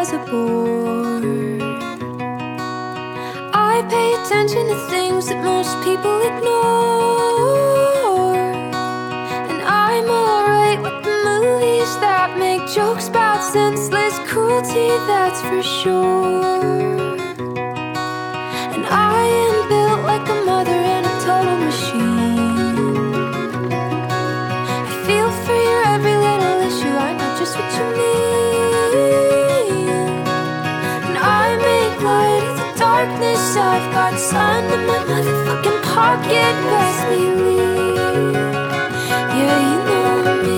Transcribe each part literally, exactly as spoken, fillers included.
as a bore. I pay attention to things that most people ignore, and I'm alright with the movies that make jokes about senseless cruelty, that's for sure. And I am built like a mother in a total machine. I feel for your every little issue, I know just what you mean. And I make light of the darkness, I've got sun in my motherfucking pocket, best believe. Yeah, you know me.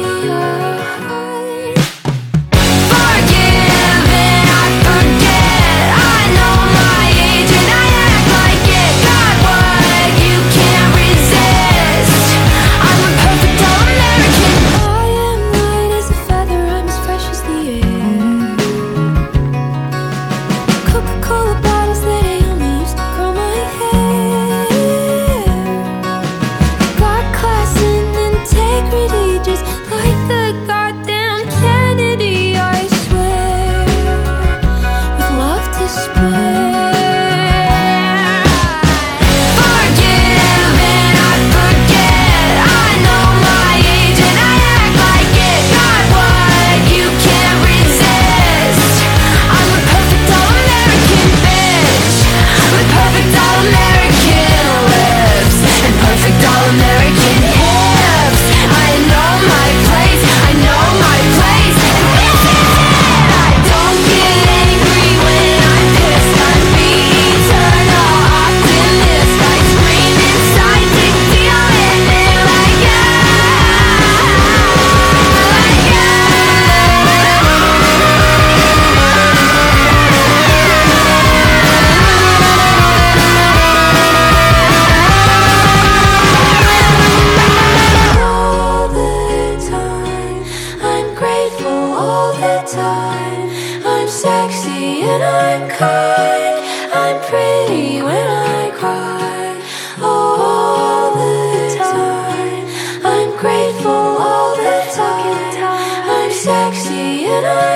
I'm sexy and I'm kind, I'm pretty when I cry. All the time, I'm grateful all the time. I'm sexy and I'm